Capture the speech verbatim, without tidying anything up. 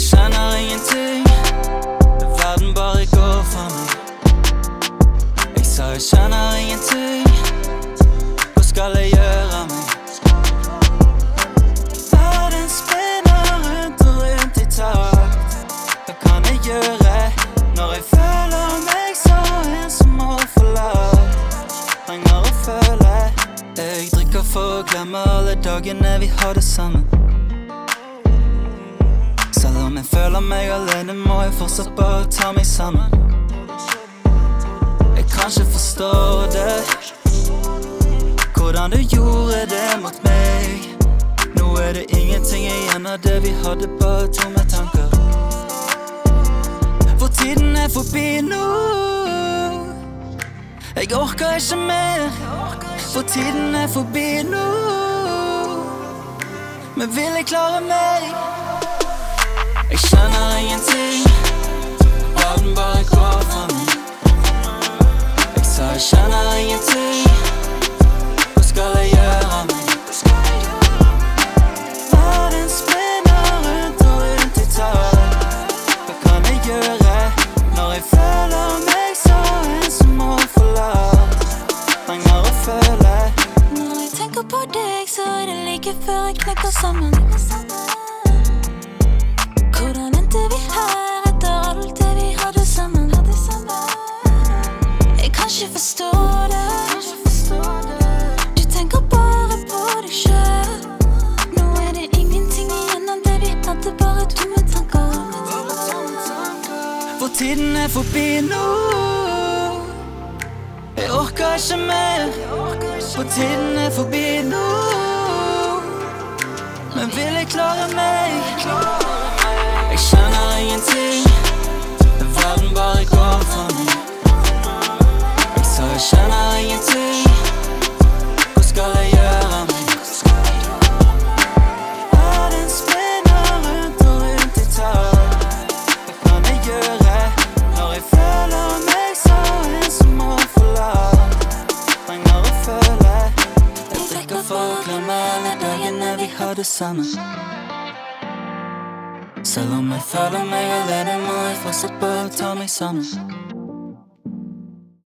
skjønner ingenting, verden bare går for meg. Jeg sa jeg skjønner ingenting, hva skal jeg gjøre av meg? Verden spinner rundt og rundt i takt. Hva kan jeg gjøre når jeg føler meg så ensom og forlatt? Trenger å føle. Jeg drikker for å glemme alle dagene vi hadde sammen. Selv om jeg føler meg alene, må jeg fortsatt bare ta meg sammen. Jeg kan ikke forstå det, hvordan du gjorde det mot meg. Nå er det ingenting igjen av det vi hadde, bare tomme tanker. For tiden er forbi nå, jeg orker ikke mer. For tiden er forbi nå, men vil jeg klare meg? Jeg skjønner ingenting, verden bare går for meg. Jeg sa jeg skjønner ingenting, hva skal jeg gjøre av meg? Verden spinner rundt og rundt i takt. Hva kan jeg gjøre når jeg føler meg så ensom og forlatt? Trenger å føle. Når jeg tenker på deg, så er det like før jeg knekker sammen. Hvordan endte vi her etter alt det vi hadde sammen? Jeg kan ikke forstå det. Du tenker bare på deg selv. Nå er det ingenting igjen av det vi hadde, bare tomme tanker. For tiden er forbi nå, jeg orker ikke mer. For tiden er forbi nå, men vil jeg klare meg? Jeg skjønner ingenting, verden bare går for meg. Jeg sa jeg skjønner ingenting, hva skal jeg gjøre av meg? Verden spinner rundt og rundt i takt. Hva kan jeg gjøre når jeg føler meg så ensom og forlatt? Trenger å føle. Jeg drikker for å glemme alle dagene vi hadde sammen. Selv om jeg føler meg alene, må jeg fortsatt bare ta meg sammen.